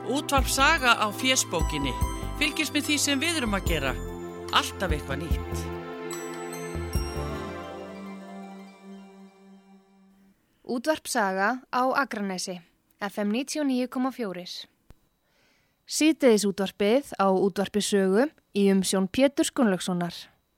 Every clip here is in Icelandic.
Útvarp Saga á fésbókinni. Fylgist með því sem við erum að gera. Alltaf eitthvað nýtt. Útvarp Saga á Akranesi, FM 99,4. Síðdegis útvarpið á Útvarpi Sögu í umsjón Péturs Gunnlaugssonar.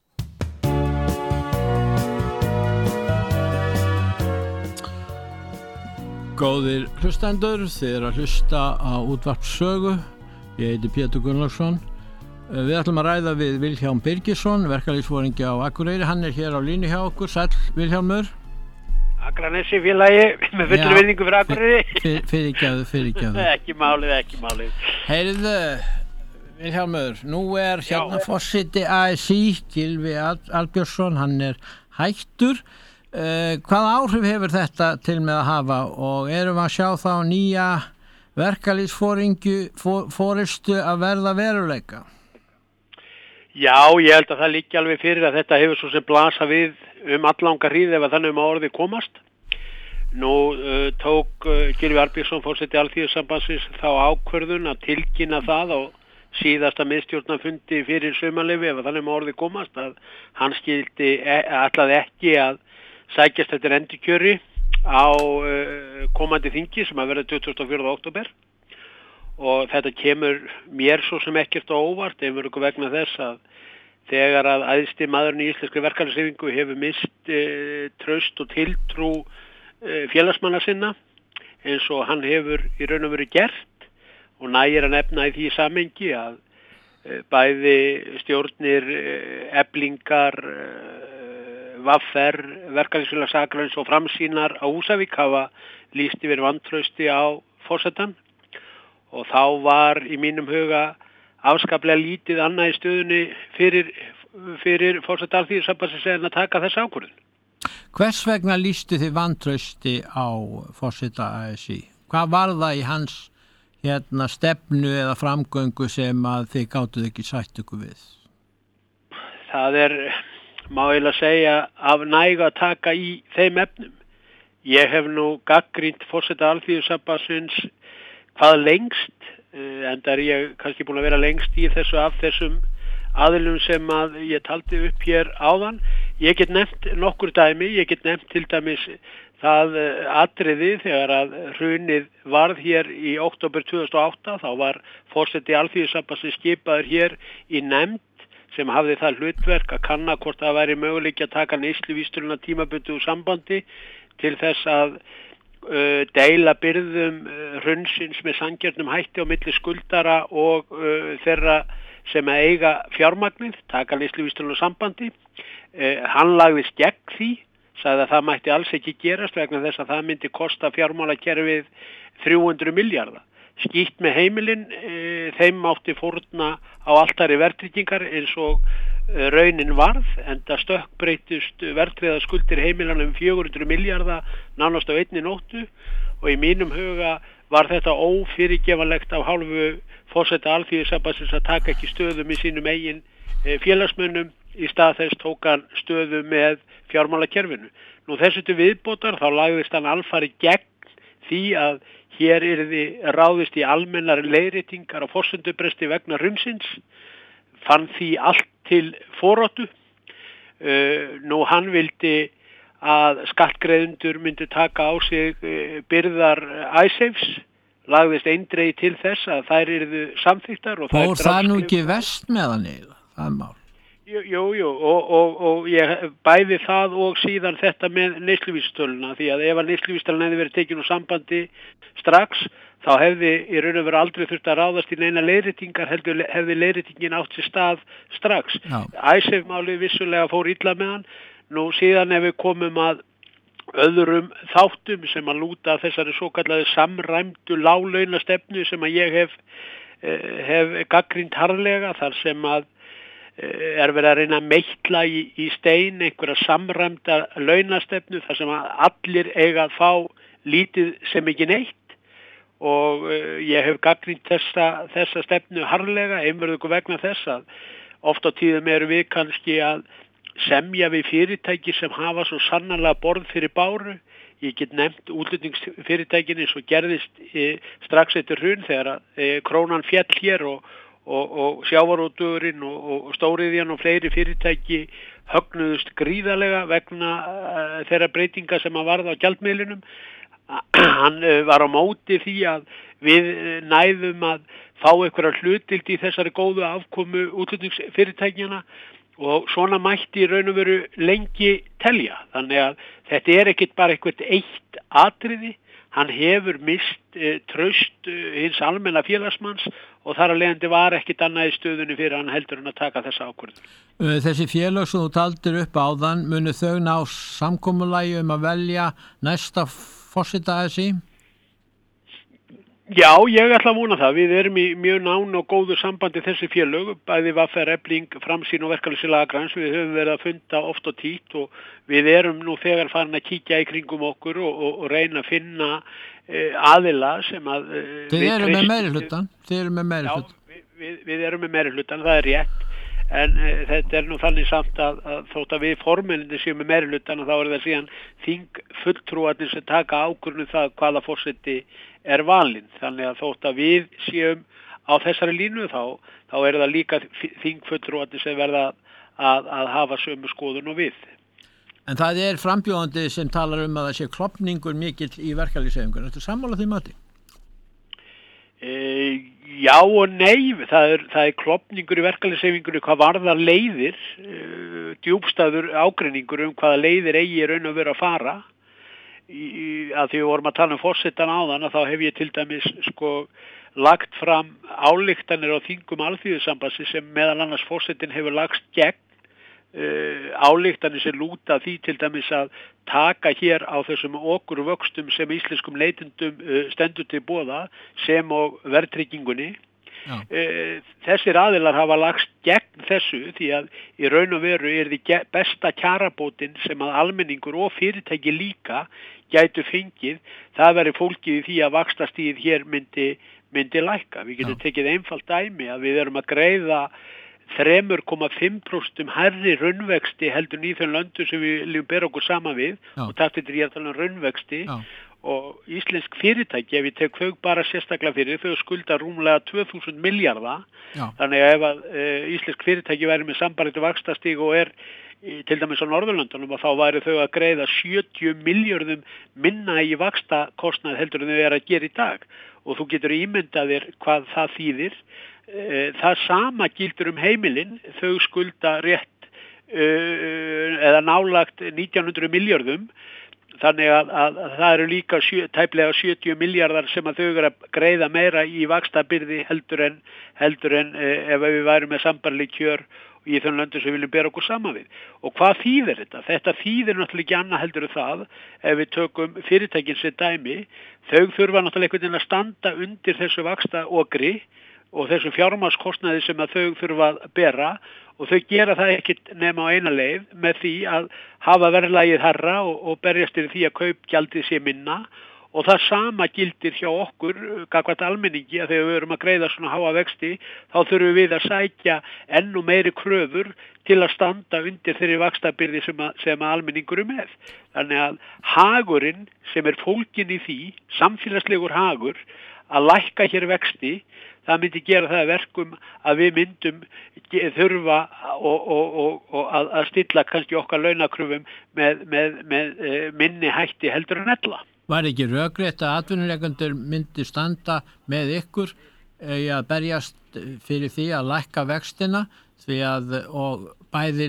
Góðir hlustendur, þið eru að hlusta á Útvarp Sögu. Ég heiti Pétur Gunnlaugsson. Við ætlum að ræða við Vilhjálm Birgisson, verkalýðsforingi á Akureyri. Hann er hér á línu hjá okkur. Sæll, Vilhjálmur. Akranesi félagi með fullri virðingu fyrir Akureyri. Fyrirgefðu. Ekki málið. Heyrðu, Vilhjálmur, nú er hérna forseti ASÍ, Gylfi Albjörnsson, hann er hættur. Hvaða áhrif hefur þetta til með að hafa og erum við að sjá þá nýja verkalýðsforystu að verða veruleika? Já, ég held að það liggi alveg fyrir að þetta hefur svo sem blasa við allanga hríð ef að þannig að orðið komast. Nú tók Gylfi Albjörnsson forseti Alþýðusambandsins þá ákvörðun að tilkynna það á síðasta miðstjórnarfundi fyrir sumarleyfi ef að þannig að orðið komast að hann ætlaði ekki að sækjast eftir endurkjöri á komandi þingi sem að verða 24. október og þetta kemur mér svo sem ekkert á óvart einhverjum vegna þess að þegar að æðsti maðurinn í íslenskri verkalýðshreyfingu hefur mist traust og tiltrú félagsmanna sinna eins og hann hefur í raun og veru gert og nægir að nefna í því samhengi að bæði stjórnir Eflingar VFR, verkalýðsfélags Akraness og Framsýnar á Húsavík hafa lýst yfir vantrausti á forsetann og þá var í mínum huga afskaplega lítið annað í stöðunni fyrir forseta Alþýðusambandsins en að taka þessa ákvörðun. Hvers vegna lýstu þið vantrausti á forseta ASÍ? Hvað var það í hans stefnu eða framgöngu sem að þið gátuð ekki sætt ykkur við? Það má eiginlega segja af nægu að taka í þeim efnum. Ég hef nú gagnrýnt forseta Alþýðusambandsins hvað lengst, enda er ég kannski búin að vera lengst í þessu af þessum aðilum sem að ég taldi upp hér áðan. Ég get nefnt nokkur dæmi, ég get nefnt til dæmis það atriði þegar að hrunið varð hér í október 2008, þá var forseti Alþýðusambandsins skipaður hér í nefnd sem hafði það hlutverk að kanna hvort það væri möguleiki að taka neysluvísitöluna tímabundið úr sambandi til þess að deila byrðum hrunsins með sanngjörnum hætti á milli skuldara og þeirra sem eiga fjármagnið, taka neysluvísitöluna úr sambandi. Hann lagðist gegn því, sagði að það mætti alls ekki gerast vegna þess að það myndi kosta fjármálakerfið 300 milljarða. Skýtt með heimilin, þeim mátti fórna á altari verðtryggingar eins og raunin varð, enda stökkbreytust verðtryggðar skuldir heimilanum 400 milljarða nánast á einni nóttu og í mínum huga var þetta ófyrirgefanlegt af hálfu forseta Alþýðusambandsins að taka ekki stöðum í sínum eigin félagsmönnum, í stað þess tók hann stöðu með fjármálakerfinu. Nú þessu til viðbótar þá lagðist hann alfarið gegn því að hér yrði ráðist í almennar leiðréttingar á forsendubresti vegna hrunsins, fann því allt til foráttu. Nú hann vildi að skattgreiðendur myndi taka á sig byrðar Icesafes, lagðist eindregið til þess að þær yrðu samþykktar. Fór það nú ekki verst með hann eða? Það mál. Jú, og ég bæði það og síðan þetta með neysluvísitöluna því að ef að neysluvísitalan hefði verið tekin úr sambandi strax þá hefði í raun og veru aldrei þurft að ráðast í neina leiðréttingar, hefði leiðréttingin átt sér stað strax. Icesave-málið vissulega fór illa með hann. Nú síðan ef við komum að öðrum þáttum sem að lúta þessari svokallaðu samræmdu láglaunastefnu sem að ég hef gagnrýnt harðlega þar sem að er verið að reyna að meitla í stein einhverja samræmda launastefnu þar sem að allir eiga að fá lítið sem ekki neitt og ég hef gagnrýnt þessa stefnu harðlega einverðugu vegna þess að oft á tíðum erum við kannski að semja við fyrirtæki sem hafa svo sannarlega borð fyrir báru Ég get nefnt útflutningsfyrirtækin eins og gerðist strax eftir hrun þegar krónan féll hér og sjávarútvegurinn og stóriðjan og fleiri fyrirtæki högnuðust gríðarlega vegna þeirra breytinga sem að varða á gjaldmiðlinum. Hann var á móti því að við næðum að fá einhverja hlutdeild í þessari góðu afkomu útflutningsfyrirtækjana og svona mætti í raun og veru lengi telja. Þannig að þetta ekkert bara eitthvað eitt atriði. Hann hefur mist traust hins almenna félagsmanns og þar að leiðandi var ekkert annað í stöðunni fyrir hann heldur en að taka þessa ákvörðun. Þessi félag sem þú taldir upp áðan, munu þau ná samkomulagi að velja næsta forseta ASÍ? Já, ég ætla að vona það. Við erum í mjög nánu og góðu sambandi þessi félög, bæði VR, Efling, Framsýn og Verkalýðsfélag Akraness. Við höfum verið að funda oft og títt og við erum nú þegar farin að kíkja í kringum okkur og reyna að finna aðila sem að... Þið eru með meirihlutann? Já, við erum með meirihlutann, það er rétt. En þetta er nú þannig samt að þótt að við formenninni séum með meirihlutann og þá er það síðan þingfulltrúarnir sem taka ákvörðun það hvaða forseti er valinn. Þannig að þótt að við séum á þessari línu þá er það líka þingfulltrúarnir sem verða að hafa sömu skoðun og við. En það er frambjóðandi sem talar að það sé klopningur mikill í verkalýðshreyfingunni. Ertu sammála því mati? Já og nei, það er klopningur í verkalýðshreyfingunni hvað varðar leiðir, djúpstæður ágreiningur hvaða leiðir eigi raun og vera að fara. Að því við vorum að tala forsetan áðan að þá hef ég til dæmis lagt fram ályktanir á þingum Alþýðusambandsins sem meðal annars forsetin hefur lagst gegn. Ályktanir sem lúta því til dæmis að taka hér á þessum okurvöxtum sem íslenskum neytendum stendur til boða sem og verðtryggingunni. Þessir aðilar hafa lagst gegn þessu því að í raun og veru er því besta kjarabótin sem að almenningur og fyrirtæki líka gætu fengið. Það veri fólkið í því að vaxtastigið hér myndi lækka. Við getum tekið einfalt dæmi að við erum að greiða 3,5% hærri raunvexti heldur í þeim löndum sem við viljum bera okkur saman við og þetta er ég að tala um raunvexti og íslensk fyrirtæki, ef ég tek þau bara sérstaklega fyrir, þau skulda rúmlega 2000 milljarða, þannig að ef að íslensk fyrirtæki væri með sambærilegt vaxtastig og er til dæmis á Norðurlöndunum og þá væri þau að greiða 70 milljörðum minna í vaxtakostnað heldur en þau er að gera í dag og þú getur ímyndað þér hvað það þýðir. Það sama gildur heimilin, þau skulda rétt eða nálagt 1900 milljörðum, þannig að það eru líka tæplega 70 miljardar sem að þau eru að greiða meira í vaxtabyrði heldur en ef við værum með sambærileg kjör í þeim löndum sem við viljum bera okkur saman við. Og hvað þýðir þetta? Þetta þýðir náttúrulega ekki annað heldur það ef við tökum fyrirtækin sem dæmi, þau þurfa náttúrulega einhvern veginn að standa undir þessu vaxtaokri og þessu fjármagnskostnaði sem að þau þurfa að bera og þau gera það ekkert nema á eina leið með því að hafa verðlagið hærra og berjast fyrir því að kaupgjaldið sé minna og það sama gildir hjá okkur gagnvart almenningi að þegar við erum að greiða svona háa vexti þá þurfum við að sækja enn meiri kröfur til að standa undir þeirri vaxtabyrði sem að almenningur með. Þannig að hagurinn sem er fólginn í því, samfélagslegur hagur, að lækka hér vexti, það myndi gera það verkum að við myndum þurfa að stilla kannski okkar launakröfum með minni hætti heldur en ella. Var ekki rökrétt að atvinnurekendur myndi standa með ykkur að berjast fyrir því að lækka vextina því að og bæði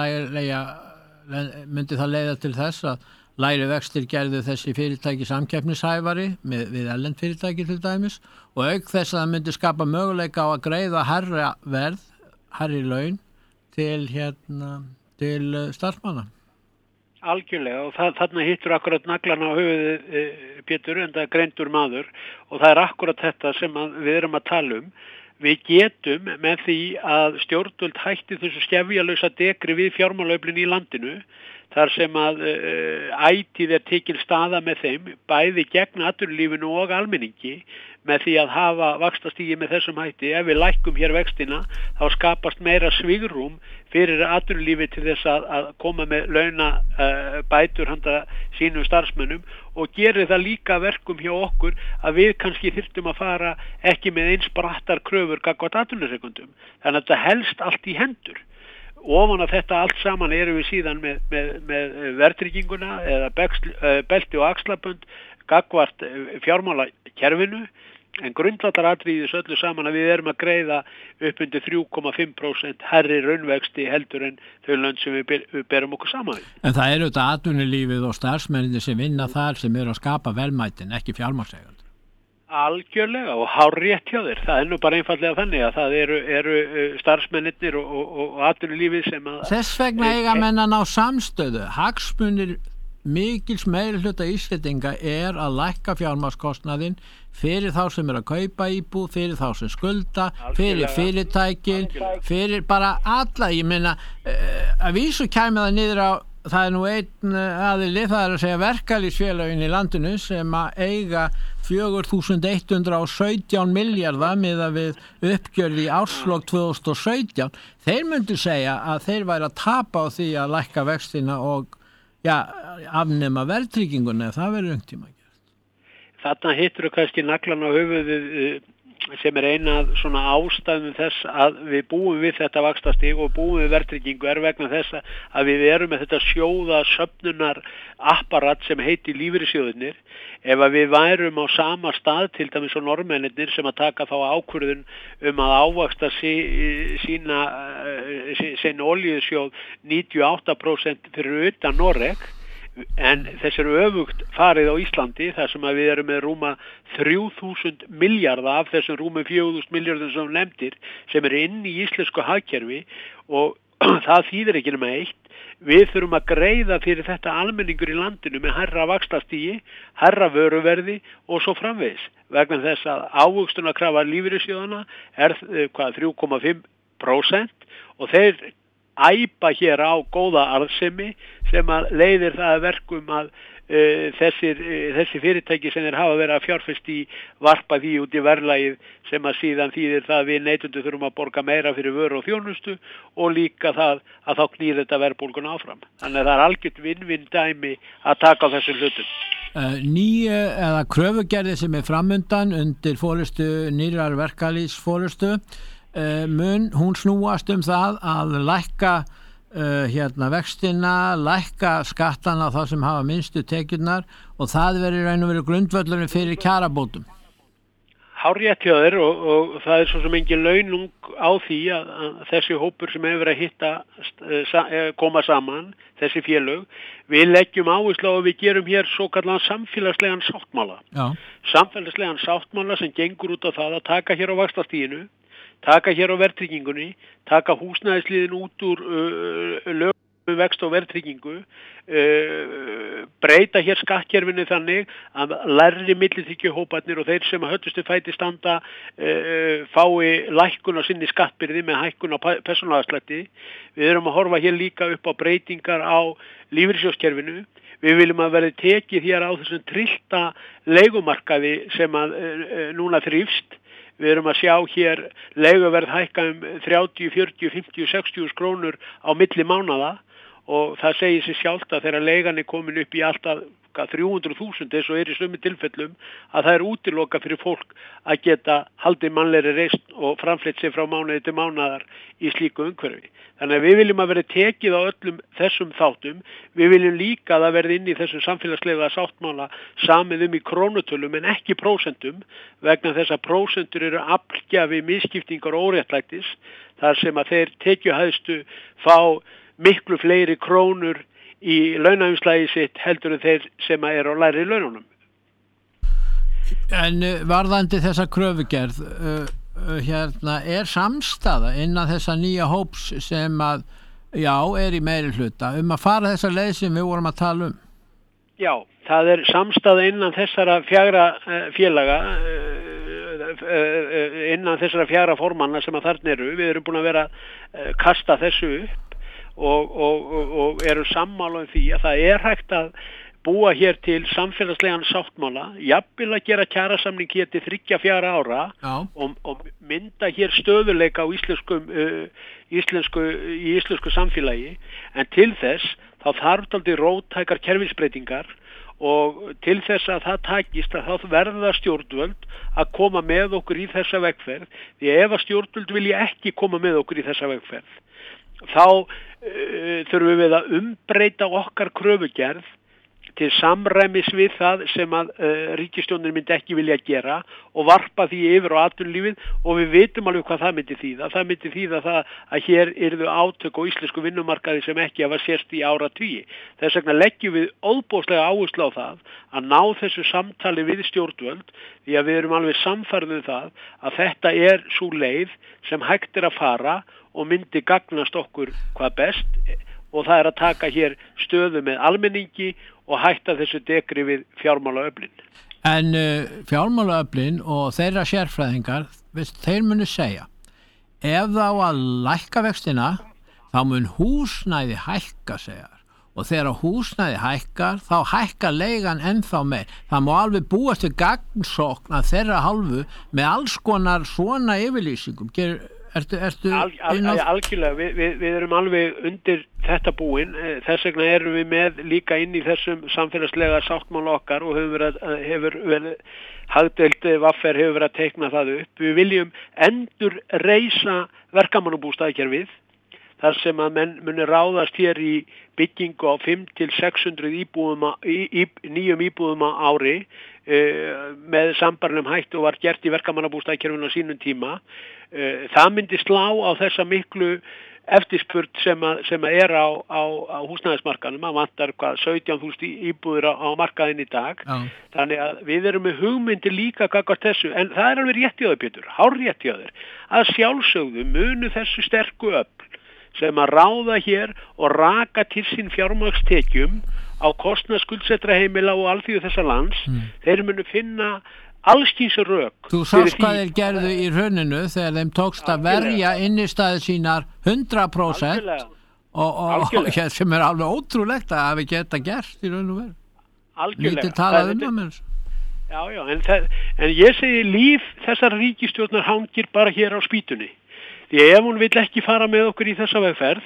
myndi það leiða til þess að lægri vextir gerðu þessi fyrirtæki samkeppnishæfari við erlend fyrirtæki til dæmis og auk þess að það myndi skapa möguleika á að greiða hærri laun til starfsmanna. Algjörlega og þarna hittur akkurat naglan á höfuðið Pétur en það er greindur maður og það er akkurat þetta sem við erum að tala um. Við getum með því að stjórnvöld hætti þessu skefjalausa dekri við fjármálaöflin í landinu þar sem að ætíð tekin staða með þeim, bæði gegn atvinnulífinu og almenningi, með því að hafa vaxtastigi með þessum hætti. Ef við lækkum hér vextina, þá skapast meira svigrúm fyrir atvinnulífi til þess að koma með launabætur handa sínum starfsmönnum og gerir það líka verkum hjá okkur að við kannski þyrftum að fara ekki með eins brattar kröfur gagnvart atvinnurekendum. Þannig að þetta helst allt í hendur. Ofan af þetta allt saman erum við síðan með verðtrygginguna eða belti og axlabönd gagnvart fjármálakerfinu, en grundvallaratriði þessu öllu saman að við erum að greiða upp undir 3,5% hærri raunvexti heldur en þau lönd sem við berum okkur saman. En það eru þetta atvinnulífið og starfsmennir sem vinna þar sem eru að skapa velmætin, ekki fjármagnseigendur. Algjörlega og hárrétt hjá þér. Það er nú bara einfallega þannig að það eru starfsmennir og atvinnulífið sem að... Þess vegna eiga menn að ná samstöðu. Hagsmunir mikils meirihluta Íslendinga er að lækka fjármagnskostnaðinn fyrir þá sem er að kaupa íbúð, fyrir þá sem skulda, fyrir fyrirtækin, fyrir bara alla. Ég meina, að vísu kæmi það niður á, það er nú einn aðili, það er að segja verkalýðsfélögin í landinu sem að eiga 4.117 milljarða miðað við uppgjörð í árslok 2017. Þeir myndu segja að þeir væri að tapa á því að lækka vextina og afnema verðtrygginguna, það verður einhvern tíma gert. Þarna hittur kannski naglan á höfuðið sem er eina svona ástæðum þess að við búum við þetta vaxtastig og búum við verðtryggingu er vegna þess að við erum með þetta sjóða söfnunar apparat sem heitir lífeyrissjóðirnir. Ef að við værum á sama stað til dæmis og normennir sem að taka þá ákvörðun að ávaxta sinn olíusjóð 98% fyrir utan Noreg, en þess eru öfugt farið á Íslandi þar sem að við erum með rúma 3.000 milljarða af þessum rúmum 4.000 milljarðum sem nefndir sem eru inn í íslensku hagkerfi og það þýðir ekki nema eitt. Við þurfum að greiða fyrir þetta almenningur í landinu með hærra vaxtastigi, hærra vöruverði og svo framvegis. Vegna þess að ávöxtunarkrafa lífeyrissjóðanna er 3,5% og þeir æpa hér á góða arðsemi sem að leiðir það að verkum að þessi fyrirtæki sem þeir hafa verið að fjárfesta í varpa því út í verðlagið sem að síðan þýðir það að við neytendur þurfum að borga meira fyrir vöru og þjónustu og líka það að þá knýr þetta verðbólguna áfram. Þannig að það er algjört vinn-vinn dæmi að taka á þessum hlutum. Nýju eða kröfugerði sem er framundan undir forystu nýrar verkalýðsforystu mun hún snúast það að lækka vextina, lækka skattana á það sem hafa minnstu tekjurnar og það verður raun og veru grundvöllurinn fyrir kjarabótum. Hárrétt hjá þér og það er svo sem engin launung á því að þessi hópur sem hefur verið að koma saman, þessi félög, við leggjum áherslu á að við gerum hér svokallan samfélagslegan sáttmála. Já. Samfélagslegan sáttmála sem gengur út á það að taka hér á vaxtastiginu, taka hér á verðtryggingunni, taka húsnæðisliðin út úr lögum vext og verðtryggingu, breyta hér skattkerfinu þannig að lægri millitekjuhóparnir og þeir sem að höllustu fæti standa fái lækkun á sinni skattbyrði með hækkun á persónuafslætti. Við erum að horfa hér líka upp á breytingar á lífeyrissjóðskerfinu. Við viljum að verði tekið hér á þessum tryllta leigumarkaði sem að núna þrífst. Við erum að sjá hér leiguverð hækka 30, 40, 50, 60 krónur á milli mánaða og það segir sig sjálft að þegar leigan er komin upp í alltaf 300.000 eins og í sömu tilfellum að það er útilokað fyrir fólk að geta haldið mannlegri reisn og framfleytt sig frá mánuði til mánaðar í slíku umhverfi. Þannig að við viljum að vera tekið á öllum þessum þáttum. Við viljum líka að það verði inn í þessum samfélagslega sáttmála samið í krónutölum en ekki prósentum vegna þess að prósentur eru aflgjafi misskiptingar og óréttlætis þar sem að þeir tekjuhæstu fá miklu fleiri krónur í launaumslagi sitt heldur en þeir sem eru á lægri laununum. En varðandi þessa kröfugerð, er samstaða innan þessa nýja hóps sem að, er í meiri hluta að fara þessa leið sem við vorum að tala um? Já, það er samstaða innan þessara fjagra félaga, innan þessara fjagra formanna sem að þarna eru. Við erum búin að vera að kasta þessu upp og eru sammála um því að það hægt að búa hér til samfélagslegan sáttmála, jafnvel að gera kjarasamning hér til 3-4 ára og mynda hér stöðuleika á íslensku samfélagi, en til þess þá þarf dálítið róttækar kerfisbreytingar og til þess að það takist að þá verða stjórnvöld að koma með okkur í þessa vegferð, því ef að stjórnvöld vilja ekki koma með okkur í þessa vegferð, þá þurfum við að umbreyta okkar kröfugerð til samræmis við það sem að ríkisstjórnin myndi ekki vilja gera og varpa því yfir á atvinnulífið og við vitum alveg hvað það myndi þýða. Það myndi þýða það að hér yrðu átök á íslensku vinnumarkaði sem ekki hafa sést í áratugi. Þess vegna leggjum við óðbóðslega áherslu á það að ná þessu samtali við stjórnvöld, því að við erum alveg sannfærð það að þetta sú leið sem hægt að fara og myndi gagnast okkur hvað best, og það að taka hér stöðu með almenningi og hætta þessu dekri við fjármálaöflin. En fjármálaöflin og þeirra sérfræðingar, þeir munu segja, ef þá að lækka vextina, þá mun húsnæði hækka, segjar. Og þegar húsnæði hækkar, þá hækkar leigan ennþá meir. Það má alveg búast til gagnsókn að þeirra hálfu með alls konar svona yfirlýsingum. Algjörlega, við erum alveg undir þetta búin, þess vegna erum við með líka inn í þessum samfélagslega sáttmála okkar og hefur verið hagdeild VFR hefur verið að teikna það upp. Við viljum endur reisa verkamannabústaðakerfið, þar sem að menn muni ráðast hér í byggingu á 500-600 nýjum íbúðum á ári með sambarlegum hætti og var gert í verkamannabústaðakerfinu á sínum tíma. Það myndi slá á þessa miklu eftirspurn sem er á húsnæðismarkaðnum. Það vantar 17.000 íbúðir á markaðin í dag. Þannig að við erum með hugmyndir líka gagnvart þessu, en það er alveg rétt hjá þér, Pétur, hárrétt hjá þér, að sjálfsögðu munu þessu sterku öfl sem að ráða hér og raka til sín fjármagnstekjum á kostnað skuldsettra heimila og alþýðu þessa lands, þeir munu finna allskins rök. Þú sást hvað þeir gerðu í hruninu þegar þeim tókst að verja innistæði sínar 100% og sem er alveg ótrúlegt að hafi geta gert í raun og veru. Lítið talað mér. Já, en ég segi líf þessar ríkisstjórnar hangir bara hér á spýtunni. Því ef hún vill ekki fara með okkur í þessa vegferð,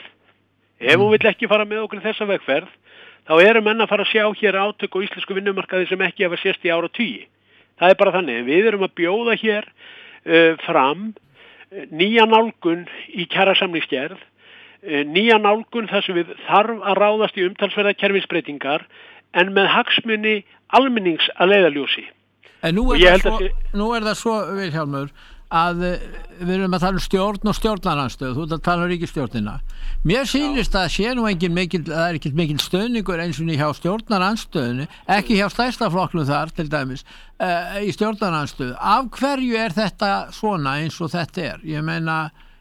þá eru menn að fara að sjá hér átök á íslensku vinnumarkaði sem ekki hafa sést í áratugi. Það er bara þannig. Við erum að bjóða hér fram nýja nálgun í kjarasamningsgerð, nýja nálgun þar sem við þarf að ráðast í umtalsverða kerfisbreytingar en með hagsmuni almennings að leiðarljósi. En nú er það svo, Vilhjálmur, að við erum að tala um stjórn og stjórnarandstöð, þú ert að tala um ríkisstjórnina. Mér sýnist að sé nú það er ekki mikil stöðningur eins og hjá stjórnarandstöðinu, ekki hjá stærsta flokknum þar til dæmis, í stjórnarandstöðu. Af hverju er þetta svona eins og þetta er? Ég meina,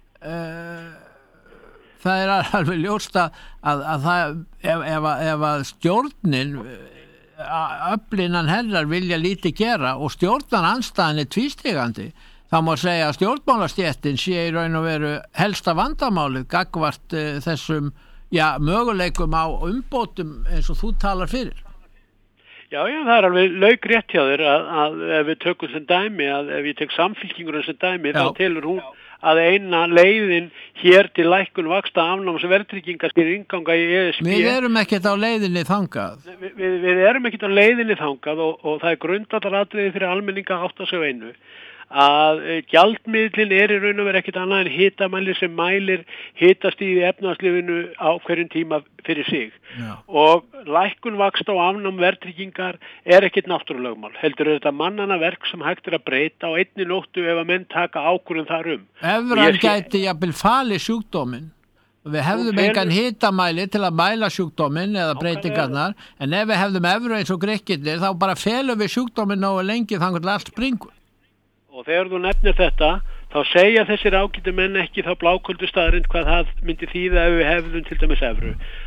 það er alveg ljóst að það, ef að stjórnin, öflinan herrar vilja lítið gera og stjórnarandstaðan er tvístigandi, þá má segja að stjórnmálastéttin sé í raun og veru helsta vandamálið gagnvart þessum möguleikum á umbótum eins og þú talar fyrir. Já, það er alveg laukrétt hjá þér að ef við tökum sem dæmi, að ef ég tek Samfylkingur sem dæmi, þá telur hún að eina leiðin hér til lækkun vaxta afnáms verðtryggingar skil innganga í ESB. Við erum ekkert á leiðinni þangað. Við erum ekkert á leiðinni þangað og það er grundvallaratriði fyrir almenninga að átta sig á einu, að gjaldmiðlinn er í raun og veru ekkert annað en hitamæli sem mælir hitastigið í efnahagslífinu á hverjum tíma fyrir sig. Já. Og lækkun vaxta og afnám verðtryggingar er ekkert náttúrulögmál. Heldur þetta mannanna verk sem hægt er að breyta á einni nóttu ef að menn taka ákvörðun þar um. Evran gæti jafnvel falið sjúkdóminn. Við hefðum engan hitamæli til að mæla sjúkdóminn eða breytingarnar, en ef við hefðum evru eins og Grikkirnir, þá bara felum við sjúkdóminn nógu lengi þangað til allt springur. Og þegar þú nefnir þetta, þá segja þessir ágætu menn ekki þá bláköldu staðrind hvað það myndi þýða ef við hefðum til dæmis evru.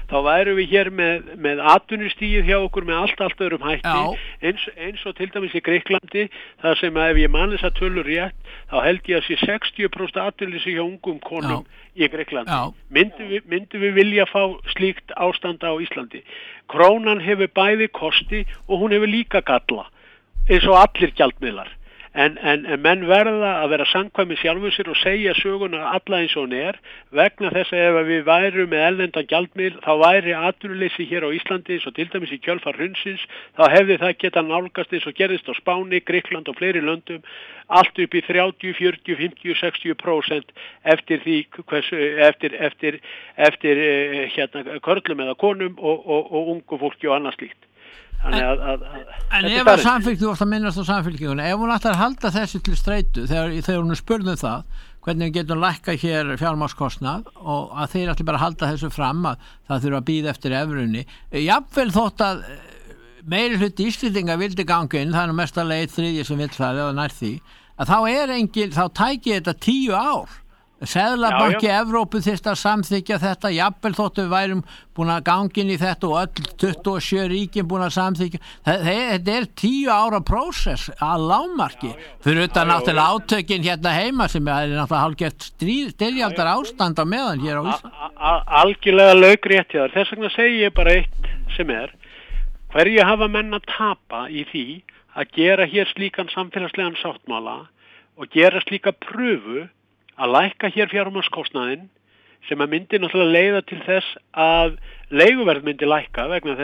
þá værum við hér með atvinnustigið hjá okkur með allt öðrum hætti eins og til dæmis í Grikklandi, þar sem ef ég man þess að tölur rétt, þá held ég að sé 60% atvinnuleysi hjá ungum konum í Grikklandi. Myndum við vilja fá slíkt ástand á Íslandi? Krónan hefur bæði kosti og hún hefur líka galla, eins og allir gjaldmiðlar. En menn verða að vera samkvæmir sjálfum sér og segja söguna alla eins og hún vegna þess að ef við værum með erlendan gjaldmiðil, þá væri atvinnuleysi hér á Íslandi, eins og til dæmis í kjölfar hrunsins, þá hefði það getað nálgast eins og gerðist á Spáni, Grikkland og fleiri löndum, allt upp í 30, 40, 50, 60% eftir því eftir körlum eða konum og ungu fólki og annað slíkt. En ef að samfélking, þú varst að minnast á samfélkinguna, ef hún ætlar að halda þessu til streitu þegar hún spurðum það hvernig við getum lækkað hér fjármagnskostnað og að þeir ætli bara að halda þessu fram að það þurfa að bíða eftir evrunni, jafnvel þótt að meiri hluti Íslendinga vildi ganga inn, það er mesta leið þriðji sem vill það eða nær því, að þá tæki þetta 10 ár. Seðlabanki Evrópu þyrst að samþykja þetta, jafnvel þóttu við værum búin að gangin í þetta og öll 27 ríkin búin að samþykja. Þetta 10 ára prósess að lágmarki, fyrir utan náttúrulega átökin hérna heima sem er náttúrulega hálfgert styrjaldar ástand á meðan hér á Íslandi. Algjörlega laukrétt hjá þér, þess vegna segi ég bara eitt sem hverju hafa menn að tapa í því að gera hér slíkan samfélagslegan sáttmála og gera slíka pröfu að lækka hér fjármagnskostnaðinn sem að myndi náttúrulega leiða til þess að leiguverð myndi lækka vegna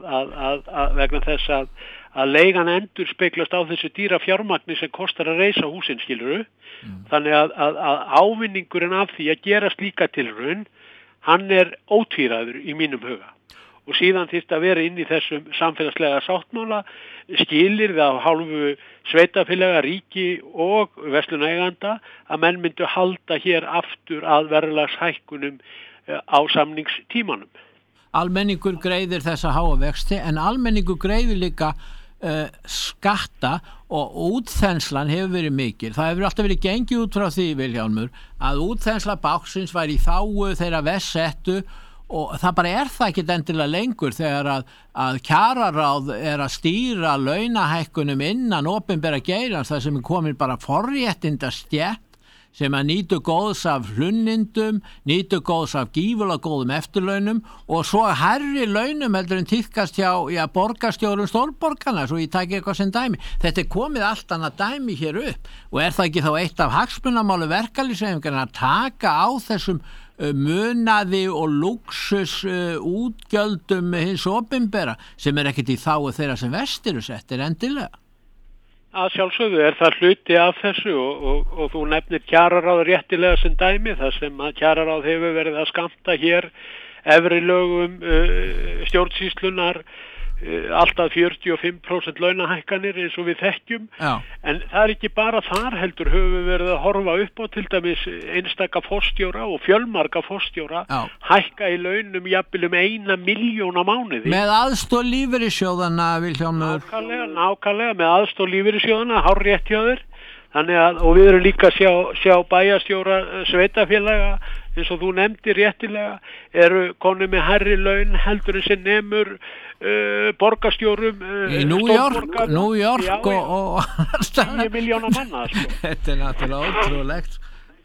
þess að leigan endur speglast á þessu dýra fjármagni sem kostar að reisa húsin, skilurðu. Þannig að ávinningurinn af því að gera slíka tilraun, hann ótvíræður í mínum huga. Og síðan þyrfti að vera inn í þessum samfélagslega sáttmála, skilyrði af hálfu sveitafélaga, ríki og verslunareiganda að menn myndu halda hér aftur að verðlagshækkunum á samningstímanum. Almenningur greiðir þessa háa vexti en almenningur greiðir líka skatta og útþenslan hefur verið mikil. Það hefur alltaf verið gengið út frá því, Vilhjálmur, að útþensla báknsins væri í þágu þeirra verst settu og það bara það ekki endilega lengur þegar að kjararáð að stýra launahækkunum innan opinbera geirans, það sem komin bara forréttinda stétt sem að nýtu góðs af hlunnindum, nýtu góðs af gífulega góðum eftirlaunum og svo hærri launum heldur en tíðkast hjá borgarstjórum stórborgarna, svo ég tæki eitthvað sem dæmi. Þetta komið allt annað dæmi hér upp og það ekki þá eitt af hagsmunamálu verkalýðshreyfingarinnar að taka á þessum munaði og luxus útgjöldum hins opinbera sem ekkert í þágu þeirra sem verst eru settir endilega. Að sjálfsögðu það hluti af þessu og þú nefnir kjararáð réttilega sem dæmi, þar sem að kjararáð hefur verið að skammta hér efri lögum stjórnsýslunar alltaf 45% launahækkanir eins og við þekkjum. En það ekki bara þar heldur höfum við verið að horfa upp á til dæmis einstaka forstjóra og fjölmarga forstjóra hækka í launum jafnvel 1 milljón á mánuði. Með aðstoð lífeyrissjóðanna, Vilhjálmur. Nákvæmlega með aðstoð lífeyrissjóðanna, hárrétt hjá þér. Þannig að, og við erum líka að sjá bæjarstjóra sveitafélaga, eins og þú nefndir réttilega, eru konur með hærri laun heldur en sem nemur borgarstjórum í New York og 10 miljóna manna sko. Þetta náttúrulega ótrúlegt.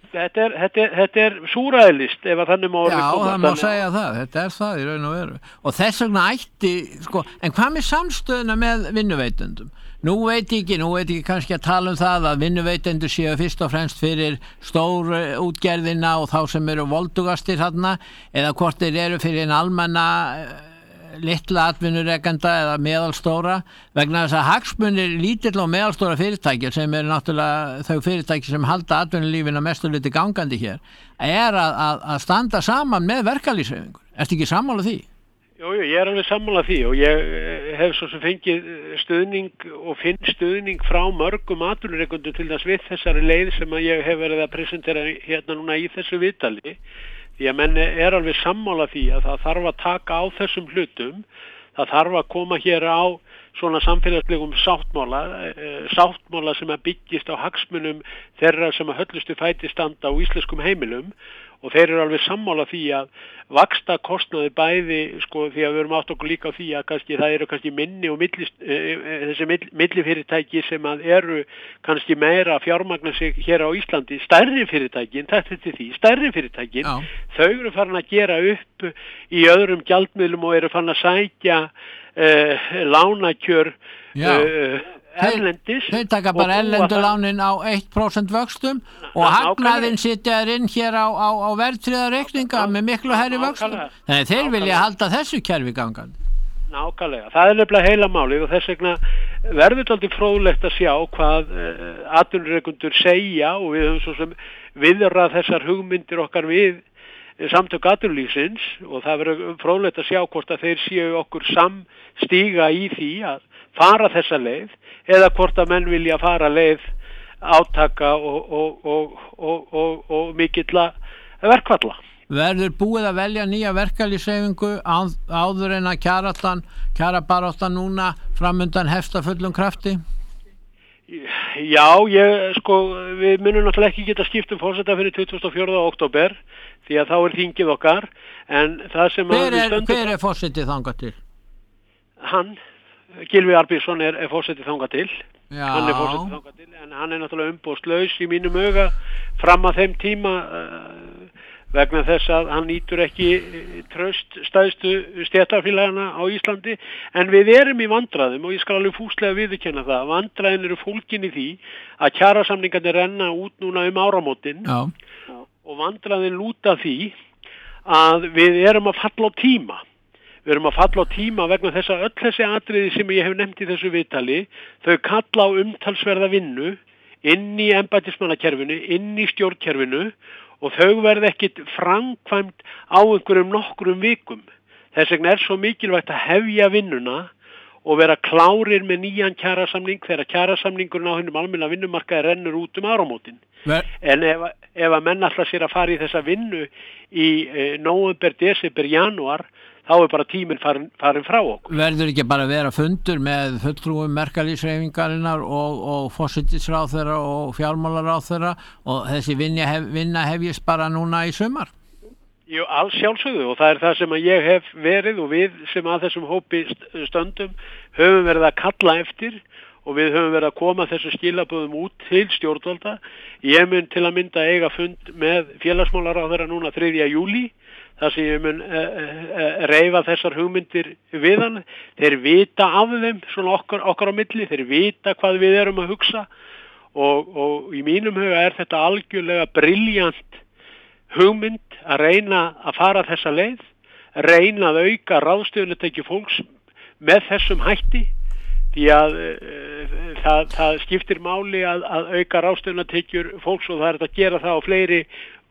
Þetta súræðilist ef að þannig má orðið koma. Já, það má segja það, þetta það í raun og veru. Og þess vegna ætti, en hvað með samstöðuna með vinnuveitendum? Nú veit ég ekki kannski að tala það að vinnuveitendur séu fyrst og fremst fyrir stór útgerðina og þá sem eru voldugastir þarna, eða hvort þeir eru fyrir en almenna litla atvinnurekanda eða meðalstóra, vegna þess að hagsmunir lítill og meðalstóra fyrirtækja sem eru náttúrulega þau fyrirtæki sem halda atvinnulífinu mestu liti gangandi hér, að standa saman með verkalýðshreyfingur. Ertu ekki sammála því? Jú, ég alveg sammála því og ég hef svo sem fengið stuðning og finn stuðning frá mörgum atvinnurekendum til þess við þessari leið sem að ég hef verið að presentera hérna núna í þessu viðtali. Því að menn alveg sammála því að það þarf að taka á þessum hlutum, það þarf að koma hér á svona samfélagslegum sáttmála sem að byggjist á hagsmunum þeirra sem að höllustu fæti standa á íslenskum heimilum og þeir eru alveg sammála því að vaxtakostnaði bæði sko því að við erum átt okkur líka á því að það eru kannski minni og þessi millifyrirtæki sem að eru kannski meira að fjármagna sig hér á Íslandi, stærri fyrirtækin, stærri fyrirtækin, þau eru farin að gera upp í öðrum gjaldmiðlum og eru farin að sækja lánakjör erlendis. Þeir taka bara erlendu lánin á 1% vöxtum og hagnaðinn sitja inn hér á verðtryggða reikninga með miklu hærri vöxtum. Þannig þeir vilja halda þessu kerfi gangandi. Nákvæmlega. Það er nefnilega heila málið og þess vegna verður þetta aldrei fróðlegt að sjá hvað atvinnurekendur segja og við höfum svo sem viðrað þessar hugmyndir okkar við samtök atvinnulífsins og það verður fróðlegt að sjá hvort að þeir séu okkur samstíga í því að fara þessa leið eða hvort að menn vilja fara leið átaka og mikilla verkfalla. Verður búið að velja nýja verkalýðshreyfingu áður en að kjarabaráttan núna framundan hefsta fullum krafti? Já, við munum náttúrulega ekki geta skipt forseta fyrir 24. október því að þá er þingið okkar en það sem Hver er forsetið þangað til? Hann Gylfi Arnbjörnsson er forsetið þangað til. Já. Hann er forsetið þangað til en hann er náttúrulega umboðslaus í mínum huga fram að þeim tíma vegna þess að hann nýtur ekki traust stæðstu stéttarfélagana á Íslandi en við erum í vandræðum og ég skal alveg fúslega viðurkenna það. Vandræðin eru fólkin í því að kjarasamningarnir renna út núna áramótin og vandræðin lúta því að við erum að falla á tíma. Við erum að falla á tíma vegna þess að öll þessi atriði sem ég hef nefnt í þessu viðtali, þau kalla á umtalsverða vinnu inn í embættismannakerfinu, inn í stjórnkerfinu og þau verða ekkit framkvæmt á einhverjum nokkrum vikum. Þess vegna er svo mikilvægt að hefja vinnuna og vera klárir með nýjan kjarasamning þegar kjarasamningurinn á hinum almenna vinnumarkaði rennur út áramótin. En ef að menn ætla sér að fara í þessa vinnu í nóvember, desember, janúar þá er bara tíminn farin frá okkur. Verður ekki bara að vera fundur með fulltrúum verkalýðshreyfingarinnar og forsætisráðherra og fjármálaráðherra og þessi vinna hefjist bara núna í sumar? Jú, alls sjálfsögðu og það er það sem að ég hef verið og við sem að þessum hópi stöndum höfum verið að kalla eftir og við höfum verið að koma þessu skilaböðum út til stjórnvalda. Ég mun til að mynda eiga fund með félagsmálaráðherra núna 3. júlí þar sem ég mun reifa þessar hugmyndir við hann. Þeir vita af þeim, svona okkar á milli, þeir vita hvað við erum að hugsa og í mínum huga er þetta algjörlega brilljant hugmynd að reyna að fara þessa leið, reyna að auka ráðstöfunartekjur fólks með þessum hætti því að það skiptir máli að auka ráðstöfunartekjur fólks og það er að gera það á fleiri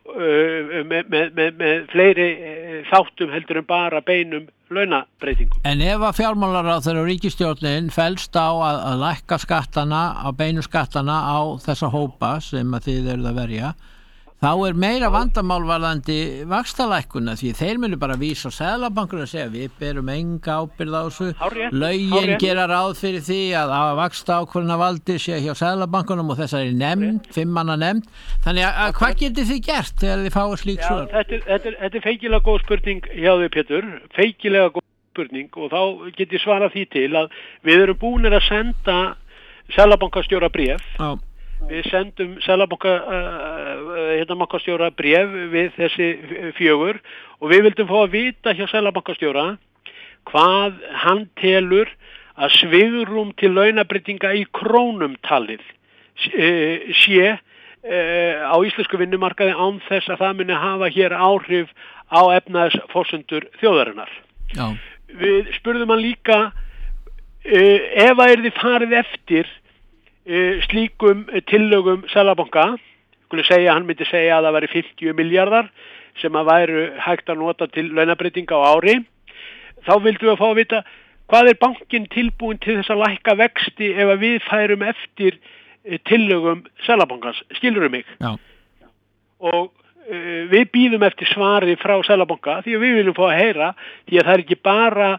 með fleiri þáttum heldur en bara beinum launabreitingum. En ef að fjármálaráðherra og ríkisstjórnin fellst á að lækka skattana á beinu skattana á þessa hópa sem að þið eruð að verja þá er meira vandamálvarðandi vaxtalækkuna því þeir munu bara vísa á Seðlabankann og segja við berum enga ábyrgð á þessu lögin gera ráð fyrir því að vaxtaákvörðunarvaldi sé hjá Seðlabankanum og þessari nefnd, 5 manna nefnd þannig að hvað getið þið gert þegar þið fáið slík svör? Þetta er feikilega góð spurning hjá þau Pétur, feikilega góð spurning og þá get ég svara því til að við erum búinir að senda Seðlabankastjóra bréf. Við sendum Seðlabankastjóra bréf við þessi 4 og við vildum fá að vita hjá Seðlabankastjóra hvað hann telur að svigrúm til launabreytinga í krónum talið sé á íslensku vinnumarkaði án þess að það muni hafa hér áhrif á efnahagsforsendur þjóðarinnar. Já. Við spurðum hann líka ef að yrði farið eftir slíkum tillögum Seðlabanka, hann myndi segja að það væri 50 milljarðar sem að væru hægt að nota til launabreytinga á ári, þá vildum við að fá að vita hvað er bankinn tilbúin til þess að lækka vexti ef að við færum eftir tillögum Seðlabankans, skilurðu mig? Já. Og við bíðum eftir svari frá Seðlabanka því að við viljum fá að heyra því að það er ekki bara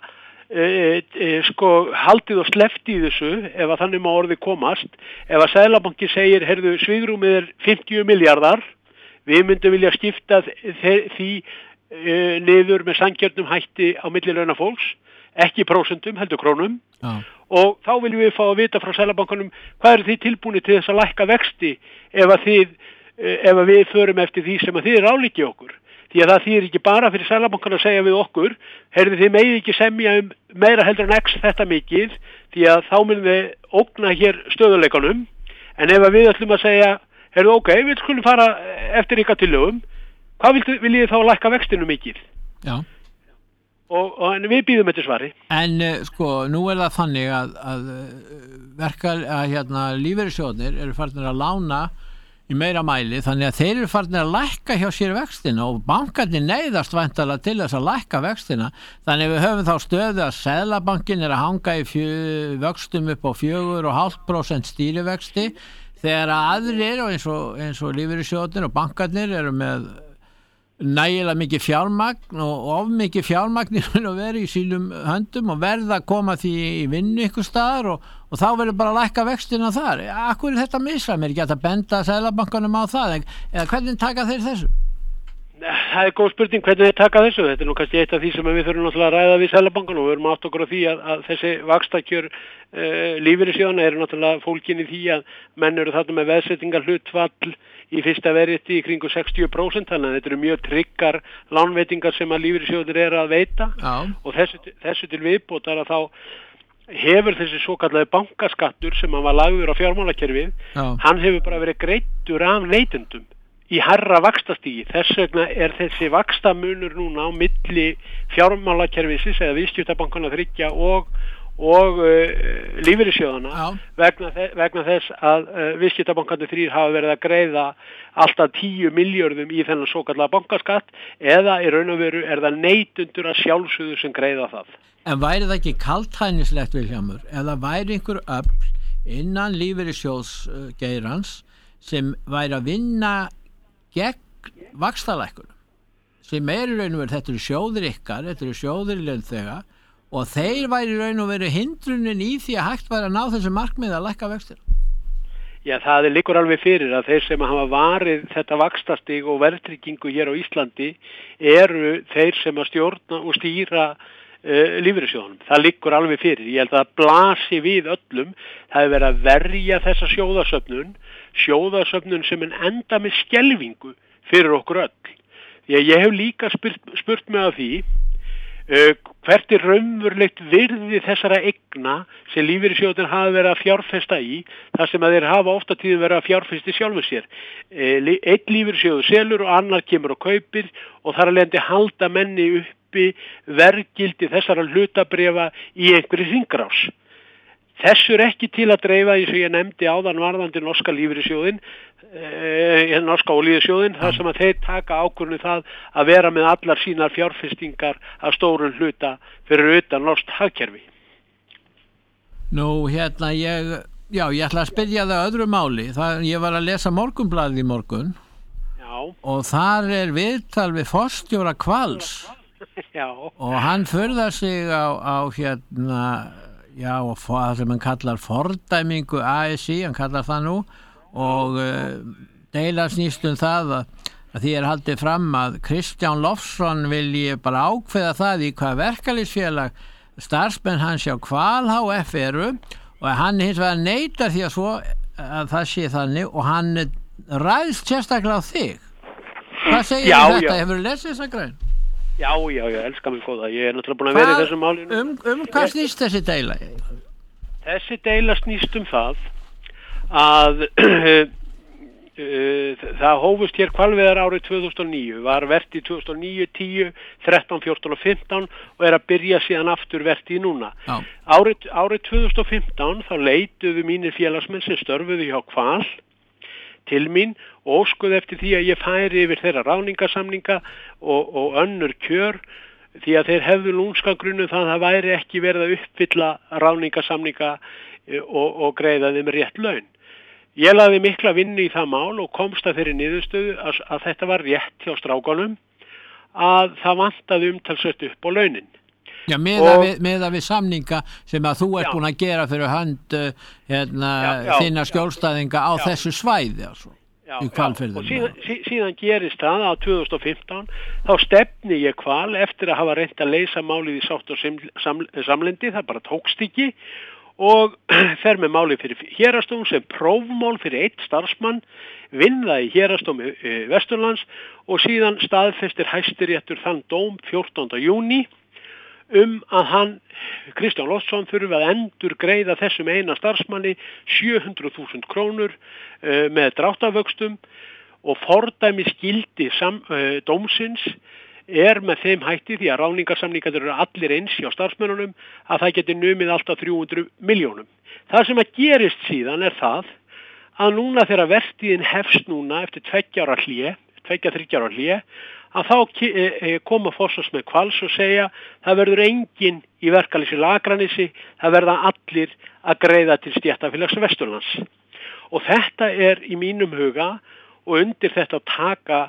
haldið og sleppt í þessu ef að þannig má orði komast. Ef að Seðlabanki segir, heyrðu, svigrúmið er 50 milljarðar, við myndum vilja skipta því niður með sanngjörnum hætti á milli launafólks, ekki prósentum, heldur krónum. Og þá viljum við fá að vita frá Seðlabankanum hvað eru þið tilbúinir til þess að lækka vexti ef að við förum eftir því sem að þið ráðleggið okkur. Því að það þýðir ekki bara fyrir Seðlabankan að segja við okkur, heyrðu þið megið ekki semja meira heldur en X þetta mikið, því að þá munum við ógna hér stöðuleikanum, en ef að við ætlum að segja, heyrðu ok, við skulum fara eftir ykkar tillögum, hvað viljið þið þá lækka vextinu mikið? Já. En við býðum þetta svari. En nú er það þannig að lífeyrissjóðnir eru farnir að lána í meira mæli, þannig að þeir eru farnir að lækka hjá sér vextina og bankarnir neyðast væntanlega til þess að lækka vextina, þannig að við höfum þá stöðu að Seðlabankinn er að hanga í vöxtum upp á 4,5% stýrivexti, þegar að aðrir eins og lífeyrissjóðnir og bankarnir eru með nægilega mikið fjármagn og of mikið fjármagn að vera í sínum höndum og verða að koma því í vinnu ykkur staðar og þá verður bara að lækka vextina þar. Akkur er þetta misræmi? Er ekki hægt að benda Seðlabankanum á það? Eða hvernig taka þeir þessu? Það er góð spurning hvernig þeir taka þessu. Þetta er nú kannski eitt af því sem við þurfum náttúrulega að ræða við Seðlabankanum og við erum átt okkur á því að þessi vaxtakjör lífeyrissjóðanna eru náttúrulega fólkin í því að menn eru þarna með veðsettingar hlutfall í fyrsta verðrétti í kringu 60%, þannig að þetta eru mjög tryggar lánveitingar sem að lífeyrissjóðir eru að veita. Og þessu til viðbótar að þá hefur þessi svokallaði bankaskattur sem hann var lagður á fjármálakerfið, hann hefur bara verið greiddur af neytendum í hærra vaxtastígi. Þess vegna er þessi vaxtamunur núna á milli fjármálakerfisins eða viðskiptabankana 3 og lífeyrissjóðana vegna þess að viðskiptabankarnir 3 hafa verið að greiða alltaf 10 milljörðum í þennan svokallaða bankaskatt, eða í raun og veru er það neytendur að sjálfsögðu sem greiða það. En væri það ekki kaldhæðnislegt, Vilhjálmur, eða væri einhver öfl innan lífeyrissjóðsgeirans sem væri að vinna gegn vaxtalækkunum, sem í raun og veru, þetta eru sjóðir ykkar, þetta eru sjóðir launþega, og þeir væri raun og veru hindrunin í því að hægt væri að ná þessu markmið að lækka vextina? Já, það liggur alveg fyrir að þeir sem hafa varið þetta vaxtastig og verðtryggingu hér á Íslandi eru þeir sem að stjórna og stýra lífeyrissjóðunum. Það liggur alveg fyrir. Ég held að það blasi við öllum. Það er verið að verja þessa sjóðasöfnun sem en enda með skelfingu fyrir okkur öll. Ég hef líka spurt mig af því hvert er raunverulegt virði þessara eigna sem lífeyrissjóðir hafa verið að fjárfesta í, þar sem að þeir hafa ofta tíðum verið að fjárfesti sjálfur sér. Einn lífeyrissjóður selur og annar kemur og kaupir og þar að leiðandi halda menni uppi verðgildi þessara hlutabréfa í einhverju hringrás. Þessu er ekki til að dreifa, eins og ég nefndi áðan varðandi norska lífeyrissjóðin, norska olíusjóðin, þar sem að þeir taka ákvörðun það að vera með allar sínar fjárfestingar af stórun hluta fyrir utan norskt hagkerfi. Nú, ég ætla að spyrja það öðru máli. Ég var að lesa Morgunblaðið í morgun. Já. Og þar er viðtal við forstjóra Hvals. Já. Og hann furðar sig á og það sem hann kallar fordæmingu ASI, hann kallar það nú, og deila snýst það að því er haldið fram að Kristján Lofsson vilji bara ákveða það í hvað verkalýðsfélag starfsmenn hans hjá Hval HF eru, og hann hins vegar neitar því að það sé þannig, og hann ræðst sérstaklega á þig. Hvað segir þetta? Hefur þú lesið þessa grein? Já, elskar mig góða. Ég er náttúrulega búin að vera í þessum málinu. Hvað snýst þessi deila? Þessi deila snýst það að það hófust hér hvalveiðar árið 2009, var vertið 2009, 10, 13, 14 og 15 og er að byrja síðan aftur vertið núna. Árið 2015 þá leituðu mínir félagsmenn sem störfuðu hjá Hval til mín og óskuðu eftir því að ég færi yfir þeirra ráðningarsamninga og önnur kjör, því að þeir hefðu lúmska grunum það væri ekki verið að uppfylla ráðningarsamninga og greiða þeim rétt laun. Ég lagði mikla vinnu í það mál og komst að þeirri niðurstöðu að þetta var rétt hjá strákunum, að það vantaði umtalsvert upp á launin. Já, meða við samninga sem að þú ert búin að gera fyrir hönd þinna skjólstæðinga á þessu svæði altså, í Hvalfirðinum. Og síðan gerist það á 2015, þá stefni ég Hval eftir að hafa reynt að leysa málið í sátt og samlyndi, það bara tókst ekki og fer með málið fyrir héraðsdóm sem prófmál fyrir 1 starfsmann, vinna í héraðsdómi Vesturlands og síðan staðfestir Hæstiréttur þann dóm 14. júní að hann, Kristján Loftsson, þurfi að endurgreiða þessum eina starfsmanni 700.000 krónur með dráttarvöxtum og fordæmi skildi dómsins með þeim hætti því að ráðningarsamningar eru allir eins hjá starfsmönnunum að það geti numið alltaf 300 milljónum. Það sem að gerist síðan það að núna þegar vertíðin hefst núna eftir 2-3 ára hlé, að þá koma forsvarsmenn Hvals og segja það verður enginn í verkalýðsfélagi Akranesi, það verða allir að greiða til stéttarfélags Vesturlands. Og þetta í mínum huga og undir þetta taka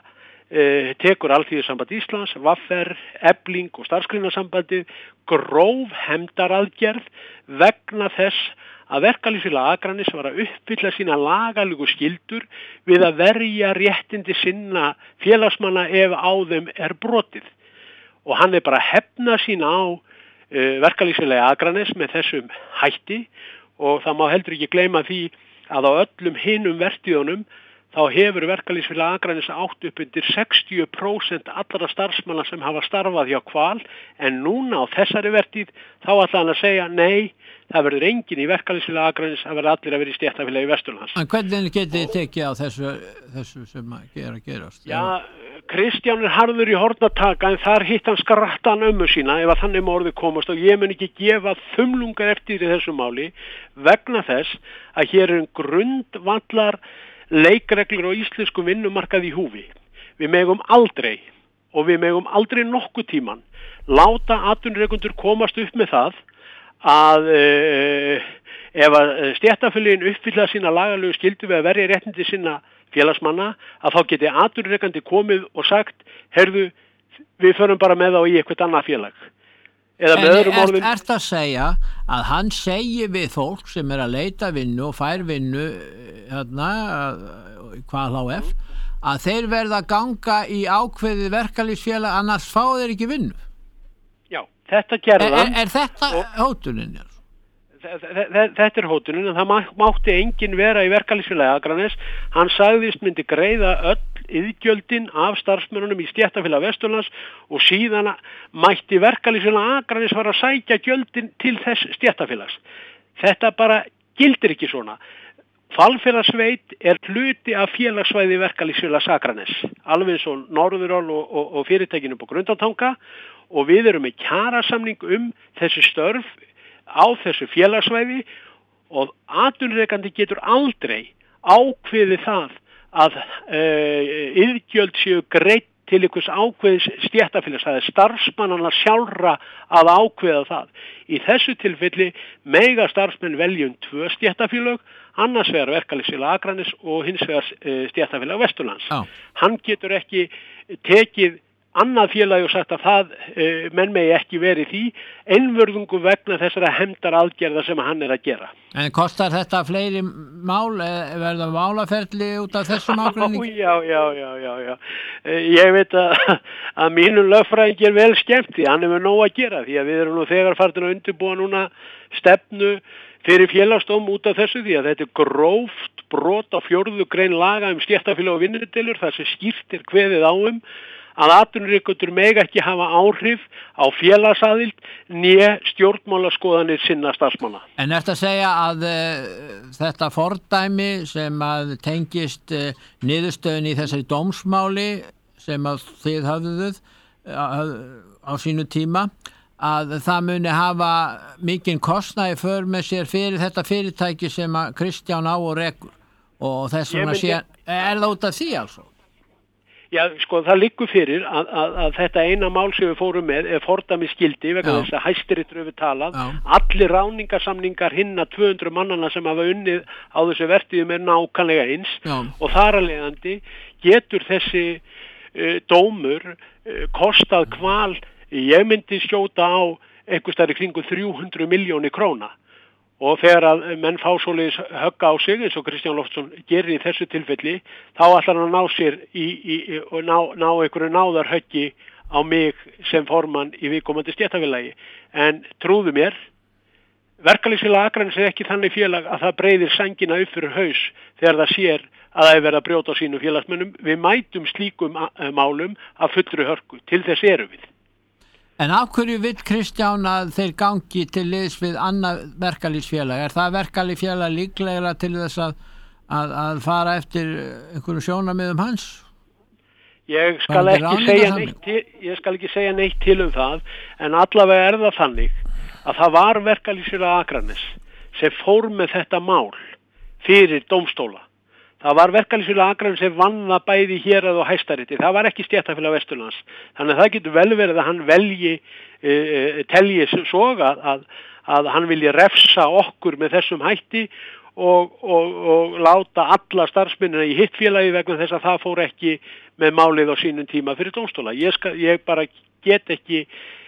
tekur Alþýðusamband Íslands, VR, Efling og Starfsgreinasambandið gróf hefndaraðgerð vegna þess að verkalýðsfélag Akraness var að uppfylla sína lagalegu skyldur við að verja réttindi sinna félagsmanna ef á þeim brotið. Og hann bara að hefna sín á verkalýðsfélagi Akraness með þessum hætti og það má heldur ekki gleyma því að á öllum hinum vertíðunum þá hefur verkalýðsfélag Akraness átt upp undir 60% allra starfsmanna sem hafa starfað hjá Hval en núna á þessari vertíð þá ætla hann að segja nei, það verður enginn í verkalýðsfélag Akraness, það verður allir að vera í stéttarfélagi Vesturlands. En hvernig getið þið tekið á þessu sem að gerast? Já, Kristján harður í horn að taka en þar hitt hann skrattan ömmu sína ef að þannig má orðið komast og ég mun ekki gefa þumlungar eftir í þessu máli vegna þess að hér grundvallar leikreglur á íslenskum vinnumarkaði í húfi. Við megum aldrei nokkuð tíman láta atvinnurekendur komast upp með það að ef að stéttarfélögin uppfylla sína lagalegu skyldu við að verja réttindi sinna félagsmanna að þá geti atvinnurekandi komið og sagt, heyrðu, við förum bara með þá í eitthvað annað félag. En ert að segja að hann segi við fólk sem að leita vinnu og fær vinnu hvað HF að þeir verða að ganga í ákveðið verkalýðsfélag annars fá þeir ekki vinnu? Já, þetta gerði hann. Er þetta hótunin? Þetta hótunin en það mátti enginn vera í verkalýðsfélagi Akraness. Hann sagðist myndi greiða öll iðgjöldin af starfsmönnunum í stéttarfélag Vesturlands og síðan mætti verkalýðsfélag Akraness fara að sækja gjöldin til þess stéttarfélags. Þetta bara gildir ekki svona. Hvalfjarðarsveit hluti af félagsvæði verkalýðsfélags Akraness, alveg eins og Norðurál og fyrirtækinu på Grundartanga og við erum með kjarasamning þessi störf á þessu félagsvæði og atvinnurekandi getur aldrei ákveðið það að iðgjöld séu greidd til einhvers ákveðis stéttarfélags, það starfsmannanna sjálfra að ákveða það. Í þessu tilfelli mega starfsmenn veljum 2 stéttarfélög, annars vegar verkalýðsfélag Akraness og hins vegar stéttarfélag Vesturlands. Hann getur ekki tekið annað félagi og sagt að það menn megi ekki verið því einvörðungu vegna þessara hefndaraðgerða sem hann að gera. En kostar þetta fleiri mál, verða málaferli út af þessum ágreiningi? Já. Ég veit að mínum lögfræðingi vel skemmt því hann hefur nóg að gera því að við erum nú þegar farin að undirbúa núna stefnu fyrir félagsdóm út af þessu því að þetta gróft brot á 4. grein laga stéttarfélag og vinnudeilur þar sem skýrt kveðið á að atvinnurekendur mega ekki hafa áhrif á félagsaðild né stjórnmálaskoðanir sinna starfsmanna. En ertu að segja að þetta fordæmi sem að tengist niðurstöðun í þessari dómsmáli sem að þið höfðuð á sínu tíma að það muni hafa mikinn kostnað í för með sér fyrir þetta fyrirtæki sem að Kristján á og rekur og þess vegna sé það út af því altså? Já, sko, það liggur fyrir að þetta eina mál sem við fórum með fordæmi skildi vegna þess að Hæstiréttur hefur talað. Allir ráðningarsamningar hinna 200 mannana sem hafa unnið á þessu vertíðum nákvæmlega eins og þar af leiðandi getur þessi dómur kostað Hval, ég myndi skjóta á einhvers staðar í kringum 300 milljónir króna. Og þegar að menn fá svoleiðis högga á sig, eins og Kristján Loftsson gerir í þessu tilfelli, þá ætlar hann að ná sér og ná einhverju náðarhöggi á mig sem formann í viðkomandi stéttarfélagi. En trúðu mér, Verkalýðsfélag Akraness ekki þannig félag að það breiðir sængina upp fyrir haus þegar það sér að það er verið að brjóta á sínum félagsmönnum. Við mætum slíkum málum af fullri hörku, til þess erum við. En af hverju vill Kristján að þeir gangi til liðs við annað verkalýðsfélag? Er það verkalýðsfélag líklegra til þess að fara eftir einhverju sjónarmiðum hans? Ég skal ekki segja neitt til það, en allavega er það þannig að það var Verkalýðsfélag Akraness sem fór með þetta mál fyrir dómstóla. Það var Verkalýðsfélag Akraness sem vann það bæði hérað og Hæstarétti. Það var ekki stéttarfélag Vesturlands. Þannig að það getur vel verið að hann telji svo að hann vilji refsa okkur með þessum hætti og láta alla starfsmennina í hitt félagi vegna þess að það fór ekki með málið á sínum tíma fyrir dómstóla. Ég bara get ekki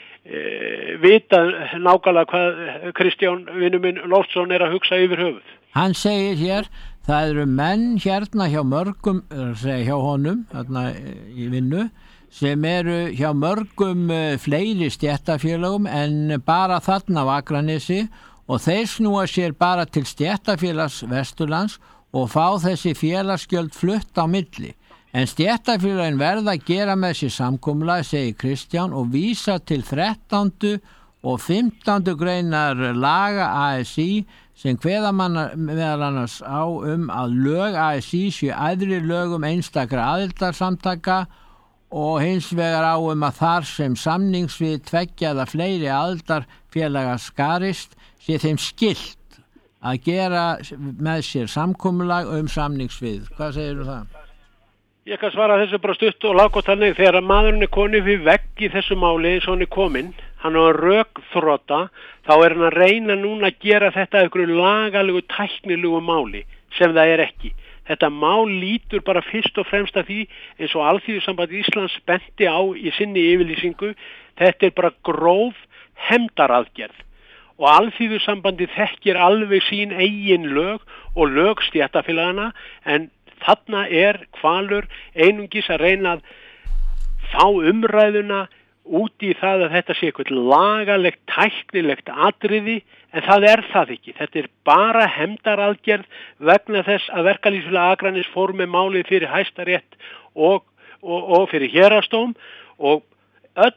vita nákvæmlega hvað Kristján vinur minn Loftsson að hugsa yfir höfuð. Hann segir hér, það eru menn hérna hjá mörgum, hjá honum, hérna í vinnu, sem eru hjá mörgum fleiri stéttarfélögum en bara þarna á Akranesi og þeir snúa sér bara til stéttarfélags Vesturlands og fá þessi félagsgjöld flutt á milli. En stéttarfélögin verða að gera með sér samkomulag, segir Kristján, og vísa til 13. og 15. greinar laga ASÍ sem kveða meðal annars á að lög ASÍ séu æðri lögum einstakra aðildarsamtaka og hins vegar á að þar sem samningsvið tveggja eða fleiri aðildarfélaga skarist sé þeim skylt að gera með sér samkomulag samningsvið. Hvað segir það? Ég kann svara þessu bara stutt og lágkort þannig þegar að maðurinn komið við vegg í þessu máli eins og hann kominn, hann á rökþrota, þá hann að reyna núna að gera þetta einhverju lagalegu, tæknilegu máli sem það ekki. Þetta mál lítur bara fyrst og fremst að því eins og Alþýðusamband Íslands benti á í sinni yfirlýsingu, þetta bara gróf hefndaraðgerð og Alþýðusambandið þekkir alveg sín eigin lög og lög stéttarfélagana en þarna Hvalur einungis að reyna að fá umræðuna út í það að þetta sé eitthvað lagalegt, tæknilegt atriði, en það það ekki. Þetta bara hefndaraðgerð vegna þess að Verkalýðsfélag Akraness fór með málið fyrir Hæstarétt og fyrir héraðsdóm og öll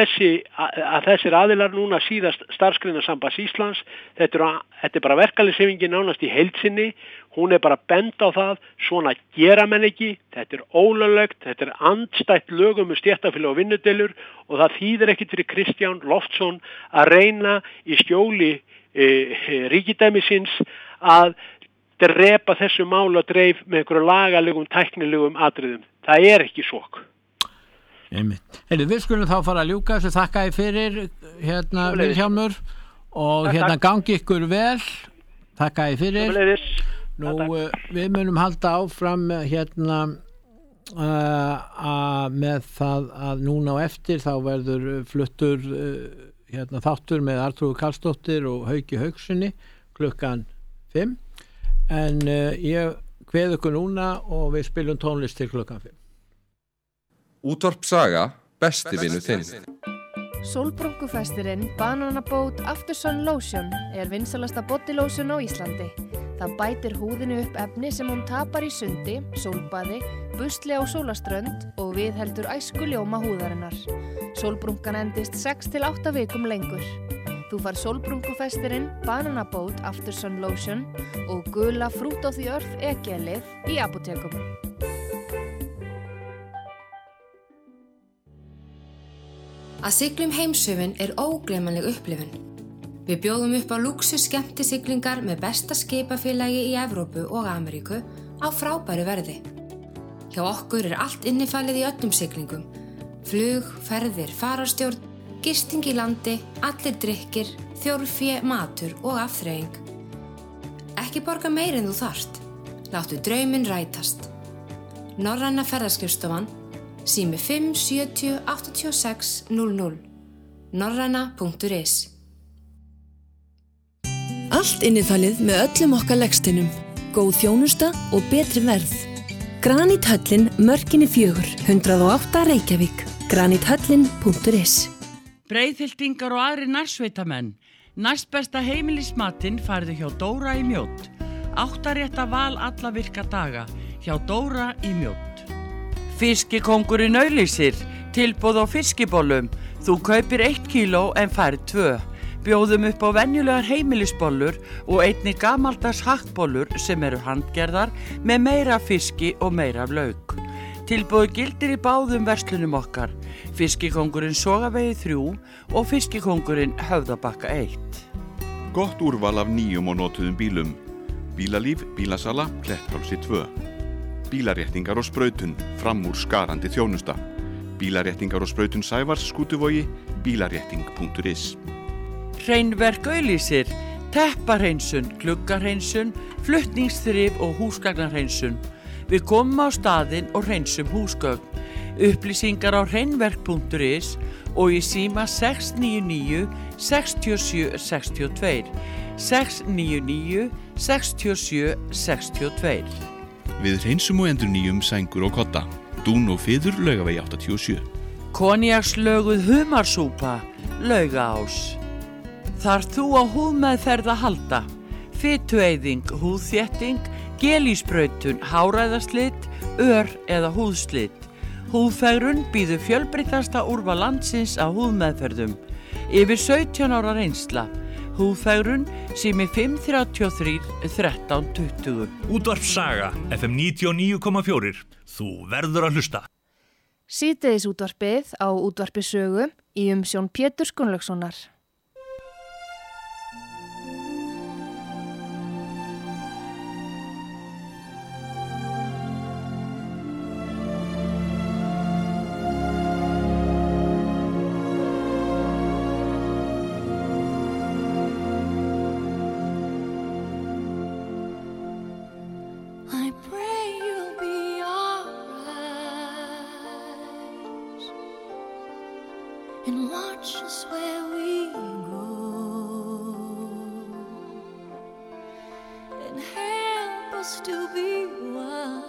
þessir aðilar núna síðast Starfsgreinasambands Íslands, þetta bara verkalýðshreyfingin nánast í heild sinni, hún bara bend á það, svona gera menn ekki, þetta ólöglegt, þetta andstætt lögum stéttarfélög og vinnudeilur og það þýðir ekkert fyrir Kristján Loftsson að reyna í skjóli ríkidæmisins að drepa þessu mál og dreif með einhverju lagalegum, tæknilegum atriðum. Það ekki svok. Við skulum þá fara að ljúka þessu, þakka ég fyrir Vilhjálmur og gangi ykkur vel, þakka ég fyrir. Nú við munum halda áfram með það að núna á eftir þá verður fluttur þáttur með Artrúðu Karlsdóttir og Hauki Haukssoni klukkan 5 en ég kveð ykkur núna og við spilum tónlist til klukkan 5. Útvarp Saga, besti vinur þinn. Sólbrunkufestirinn Bananabót Aftersun Lotion vinsælasta body lotion á Íslandi. Það bætir húðinu upp efni sem hún tapar í sundi, sólbaði, busli á sólaströnd og viðheldur æskuljóma húðarinnar. Sólbrunkan endist 6 til 8 vikum lengur. Þú fær sólbrunkufestirinn Bananabót Aftersun Lotion og gula Fruit of the Earth gelið í apótekum. Að sigla heimshöfin ógleymanleg upplifun. Við bjóðum upp á lúxus skemmtisiglingar með besta skipafélagi í Evrópu og Ameríku á frábæru verði. Hjá okkur allt innifalið í öllum siglingum. Flug, ferðir, fararstjórn, gisting í landi, allir drykkir, þjórfé, matur og afþreying. Ekki borga meir en þú þarft. Láttu drauminn rætast. Norræna ferðaskrifstofan, sími 5 70 86 00. norræna.is. Allt innifalið með öllum okkar legsteinum, góð þjónusta og betri verð. Granithöllin, Mörkinni 4, 108 Reykjavík, granithöllin.is. Breiðhyltingar og aðri nærsveitamenn. Næst besta heimilismatinn færðu hjá Dóra í Mjódd. 8 rétta val alla virka daga hjá Dóra í Mjódd. Fiskikóngurinn auglýsir. Tilboð á fiskibollum. Þú kaupir 1 kíló en færð 2. Bjóðum upp á venjulegar heimilisbollur og einnig gamaldags hakkbollur sem eru handgerðar með meira fiski og meira lauk. Tilboð gildir í báðum verslunum okkar. Fiskikóngurinn Sogavegi 3 og Fiskikóngurinn Höfðabakka 1. Gott úrval af nýjum og notuðum bílum. Bílalíf, bílasala, Kletthálsi 2. Bílaréttingar og sprautun, fram úr skarandi þjónusta. Bílaréttingar og sprautun Sævars, Skútuvogi, bílarétting.is. Hreinverk auglýsir. Teppahreinsun, gluggahreinsun, flutningsþrif og húsgagnarhreinsun. Við komum á staðinn og hreinsum húsgögn. Upplýsingar á hreinverk.is og í síma 699 67 62. 699 67 62. Við hreinsum og endurnýjum sængur og kodda. Dún og fiður, Laugavegi 87. Konjakslöguð humarsúpa, Laugaás. Þarf þú á húðmeðferð að halda? Fitueyðing, húðþétting, gelísprautun, háræðaslit, eða húðslit. Húðfegrun býður fjölbreyttasta úrval landsins á húðmeðferðum. Yfir 17 ára reynsla. Húðfegrun, sími 533 13 20. Útvarp Saga, FM 99,4. Þú verður að hlusta. Síðdegis útvarpið á útvarpi Sögu í umsjón Péturs Gunnlaugssonar. And watch us where we go, and help us to be wise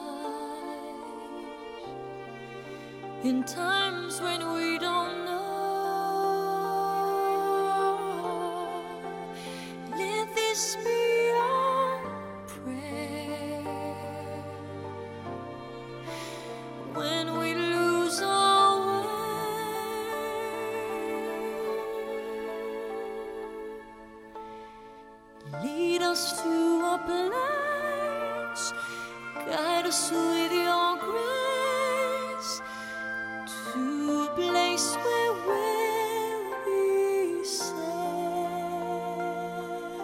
in times when we don't know. Let this be our prayer when we lose our way. Lead us to a place, guide us with your grace, to a place where we'll be safe.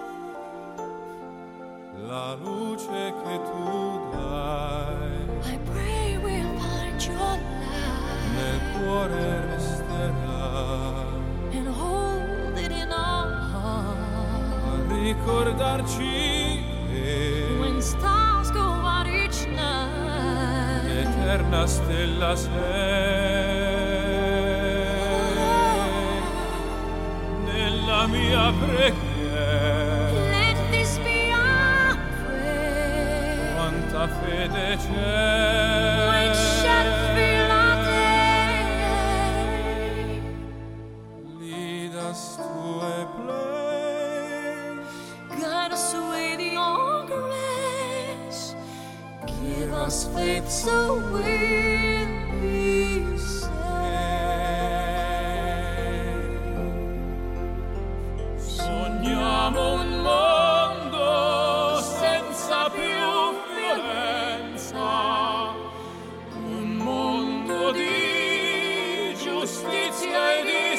La luce che tu dai, I pray we'll find your light, nel cuore resterà, and hold it in our heart. Ricordarci che when stars go out each night, eterna stella sei nella mia preghiera. Let this be our prayer. Quanta fede c'è, When shadows fill our day, lead us to a place, guide us with your grace, give us faith so we'll be saved. Sogniamo un mondo senza più violenza, un mondo di giustizia e di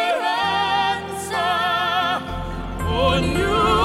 speranza. Ognuno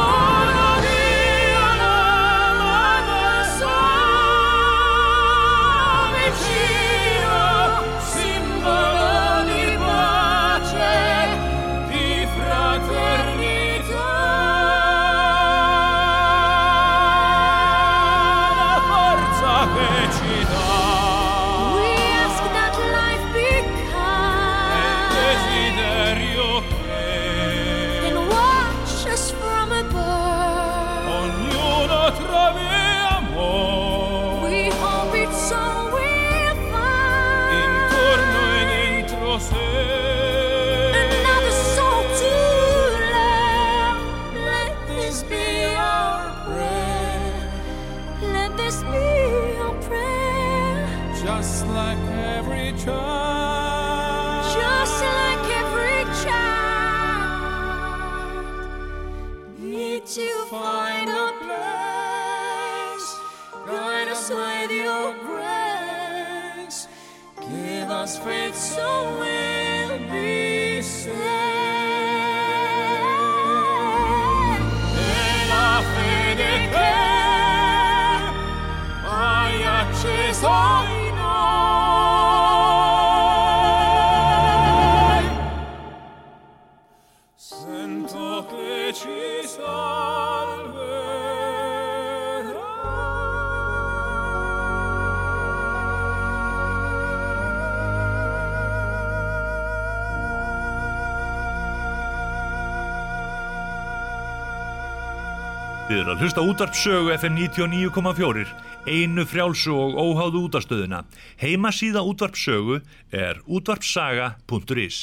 just be your prayer. Just like every child. Just like every child. Need to find a place. Guide us with your grace. Give us faith so we'll be saved. La fede che hai acceso in noi. Sento che ci salverà. Þið eru að hlusta á útvarpssögu FM 99,4, einu frjálsu og óháðu útvarpsstöðuna. Heimasíða útvarpssögu er útvarpssaga.is.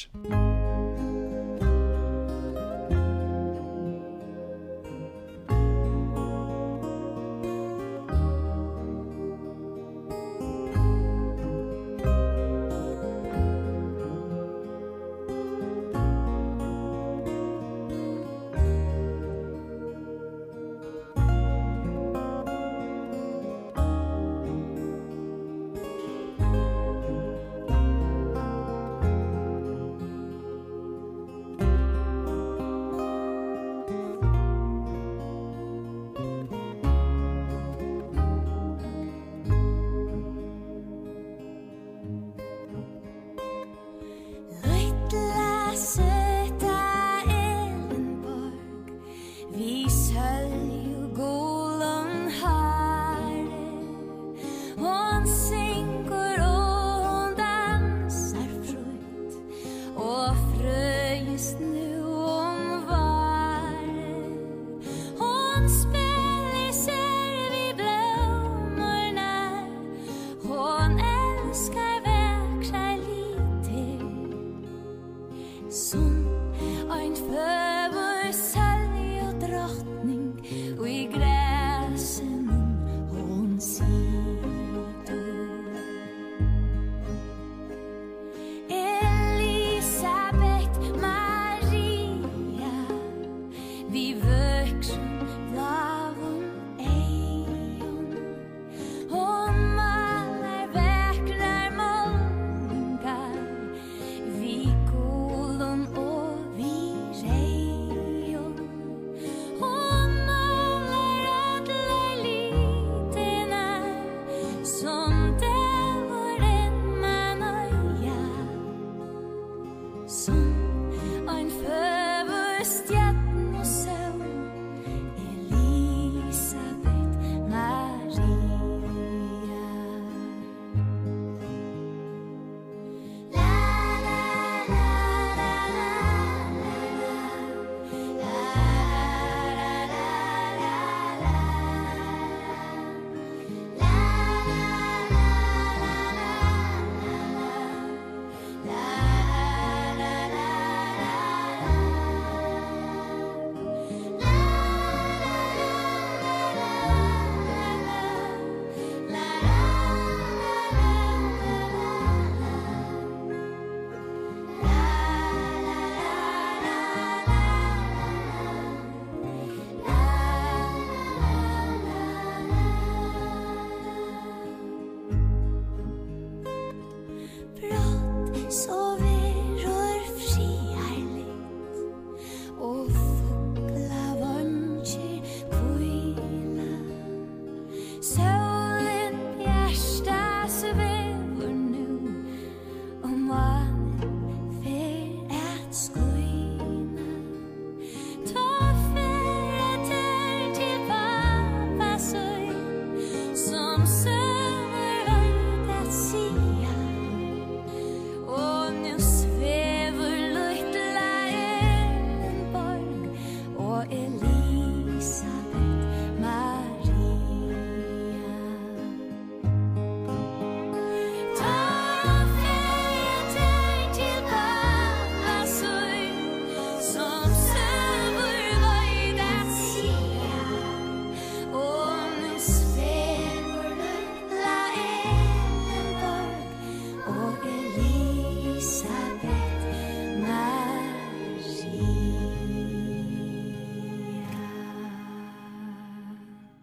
Some say